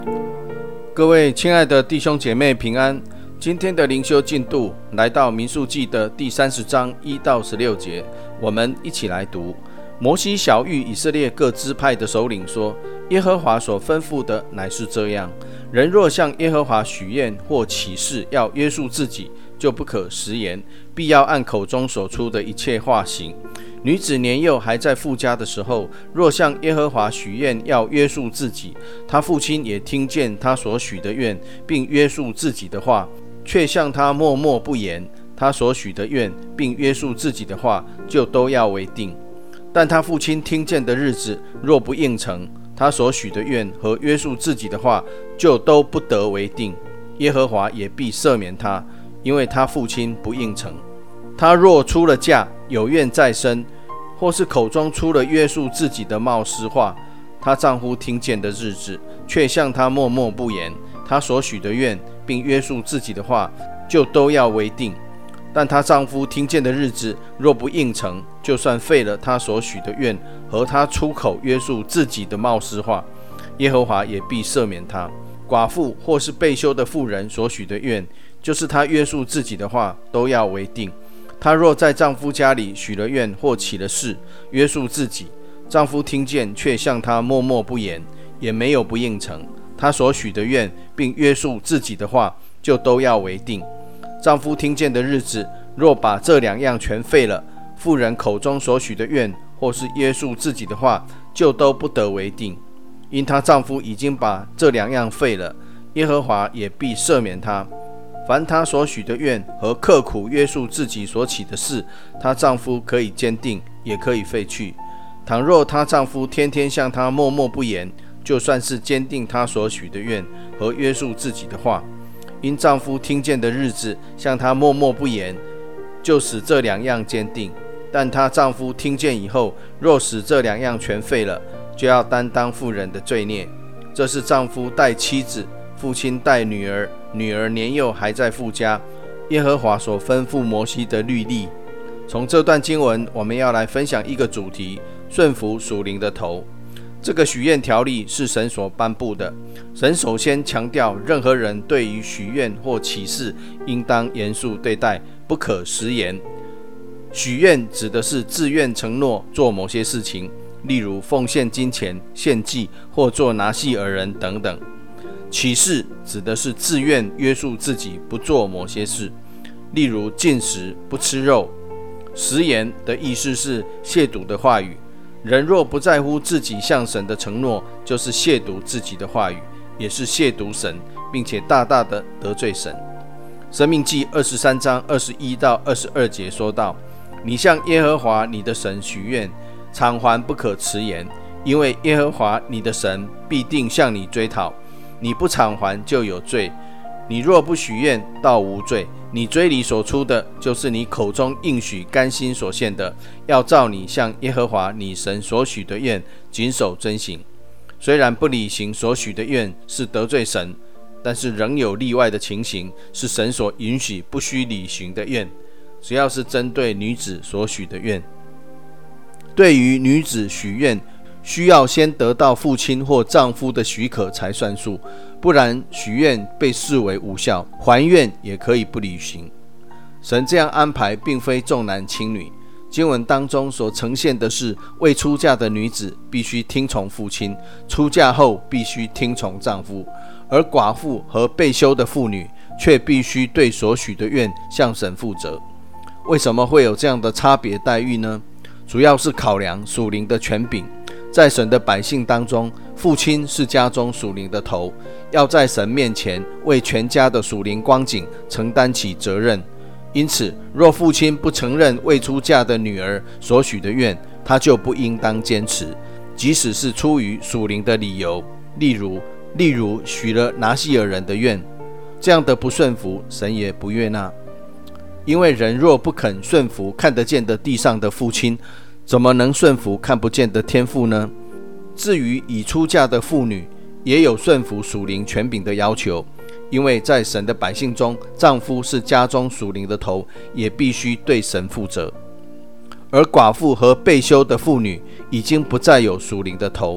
各位亲爱的弟兄姐妹平安，今天的灵修进度来到民数记的第30章1到16节，我们一起来读。摩西晓谕以色列各支派的首领说，耶和华所吩咐的乃是这样，人若向耶和华许愿或起誓要约束自己，就不可食言，必要按口中所出的一切话行。女子年幼还在父家的时候，若向耶和华许愿要约束自己，他父亲也听见他所许的愿，并约束自己的话，却向他默默不言，他所许的愿并约束自己的话，就都要为定。但他父亲听见的日子，若不应承，他所许的愿和约束自己的话，就都不得为定。耶和华也必赦免他，因为他父亲不应承。他若出了嫁，有愿在身，或是口中出了约束自己的冒失话，她丈夫听见的日子，却向她默默不言，她所许的愿并约束自己的话，就都要为定。但她丈夫听见的日子，若不应承，就算废了她所许的愿和她出口约束自己的冒失话，耶和华也必赦免她。寡妇或是被休的妇人所许的愿，就是她约束自己的话，都要为定。她若在丈夫家里许了愿或起了誓，约束自己，丈夫听见却向她默默不言，也没有不应承，她所许的愿并约束自己的话，就都要为定。丈夫听见的日子，若把这两样全废了，妇人口中所许的愿或是约束自己的话，就都不得为定。因她丈夫已经把这两样废了，耶和华也必赦免她。凡她所许的愿和刻苦约束自己所起的事，她丈夫可以坚定，也可以废去。倘若她丈夫天天向她默默不言，就算是坚定她所许的愿和约束自己的话。因丈夫听见的日子向她默默不言，就使这两样坚定。但她丈夫听见以后，若使这两样全废了，就要担当妇人的罪孽。这是丈夫待妻子，父亲待女儿，女儿年幼还在父家，耶和华所吩咐摩西的律例。从这段经文，我们要来分享一个主题：顺服属灵的头。这个许愿条例是神所颁布的。神首先强调，任何人对于许愿或起誓，应当严肃对待，不可食言。许愿指的是自愿承诺做某些事情，例如奉献金钱、献祭或做拿细耳人等等。起誓指的是自愿约束自己不做某些事，例如禁食、不吃肉。食言的意思是亵渎的话语。人若不在乎自己向神的承诺，就是亵渎自己的话语，也是亵渎神，并且大大的得罪神。申命记23章21到22节说道：你向耶和华你的神许愿，偿还不可迟延，因为耶和华你的神必定向你追讨，你不偿还就有罪。你若不许愿，倒无罪。你嘴里所出的，就是你口中应许甘心所献的，要照你向耶和华你神所许的愿，谨守遵行。虽然不履行所许的愿是得罪神，但是仍有例外的情形，是神所允许不需履行的愿，只要是针对女子所许的愿。对于女子许愿，需要先得到父亲或丈夫的许可才算数，不然许愿被视为无效，还愿也可以不履行。神这样安排并非重男轻女，经文当中所呈现的是未出嫁的女子必须听从父亲，出嫁后必须听从丈夫，而寡妇和被休的妇女却必须对所许的愿向神负责。为什么会有这样的差别待遇呢？主要是考量属灵的权柄。在神的百姓当中，父亲是家中属灵的头，要在神面前为全家的属灵光景承担起责任。因此，若父亲不承认未出嫁的女儿所许的愿，他就不应当坚持，即使是出于属灵的理由，例如许了拿细耳人的愿，这样的不顺服，神也不悦纳。因为人若不肯顺服看得见的地上的父亲，怎么能顺服看不见的天父呢？至于已出嫁的妇女，也有顺服属灵权柄的要求，因为在神的百姓中，丈夫是家中属灵的头，也必须对神负责。而寡妇和被休的妇女已经不再有属灵的头，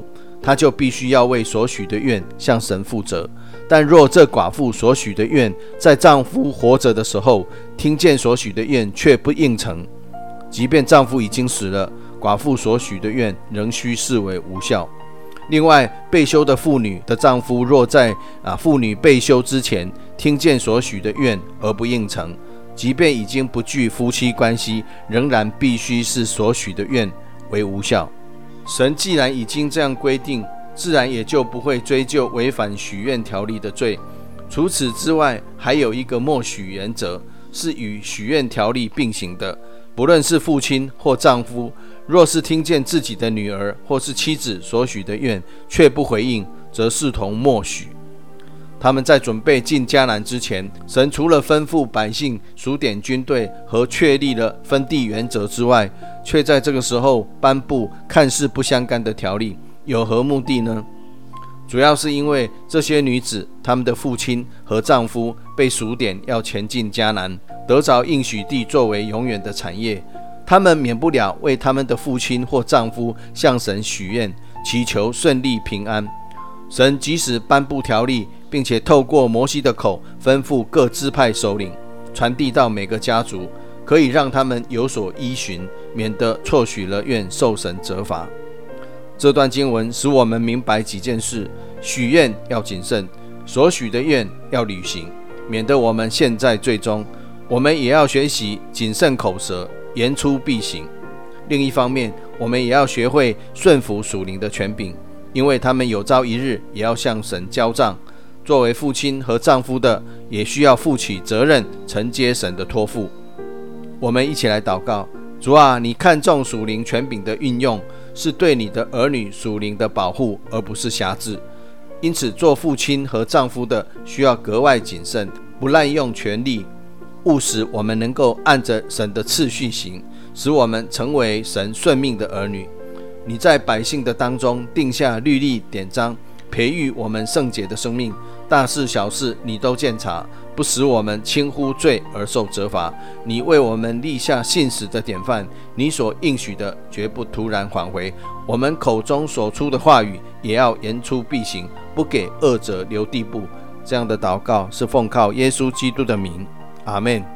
他就必须要为所许的愿向神负责。但若这寡妇所许的愿在丈夫活着的时候听见所许的愿却不应承，即便丈夫已经死了，寡妇所许的愿仍需视为无效。另外，被休的妇女的丈夫若在妇女被休之前听见所许的愿而不应承，即便已经不具夫妻关系，仍然必须是所许的愿为无效。神既然已经这样规定，自然也就不会追究违反许愿条例的罪。除此之外，还有一个默许原则，是与许愿条例并行的。不论是父亲或丈夫，若是听见自己的女儿或是妻子所许的愿却不回应，则视同默许。他们在准备进迦南之前，神除了吩咐百姓数点军队和确立了分地原则之外，却在这个时候颁布看似不相干的条例，有何目的呢？主要是因为这些女子，她们的父亲和丈夫被数点要前进迦南，得着应许地作为永远的产业，她们免不了为她们的父亲或丈夫向神许愿，祈求顺利平安。神即使颁布条例，并且透过摩西的口吩咐各支派首领传递到每个家族，可以让他们有所依循，免得错许了愿受神责罚。这段经文使我们明白几件事：许愿要谨慎，所许的愿要履行，免得我们陷在罪中。我们也要学习谨慎口舌，言出必行。另一方面，我们也要学会顺服属灵的权柄，因为他们有朝一日也要向神交账。作为父亲和丈夫的，也需要负起责任，承接神的托付。我们一起来祷告：主啊，你看重属灵权柄的运用，是对你的儿女属灵的保护，而不是辖制。因此，做父亲和丈夫的需要格外谨慎，不滥用权力，务使我们能够按着神的次序行，使我们成为神顺命的儿女。你在百姓的当中定下律例典章，培育我们圣洁的生命，大事小事你都鉴察，不使我们轻忽罪而受责罚。你为我们立下信实的典范，你所应许的绝不突然返回。我们口中所出的话语也要言出必行，不给恶者留地步。这样的祷告是奉靠耶稣基督的名，阿们。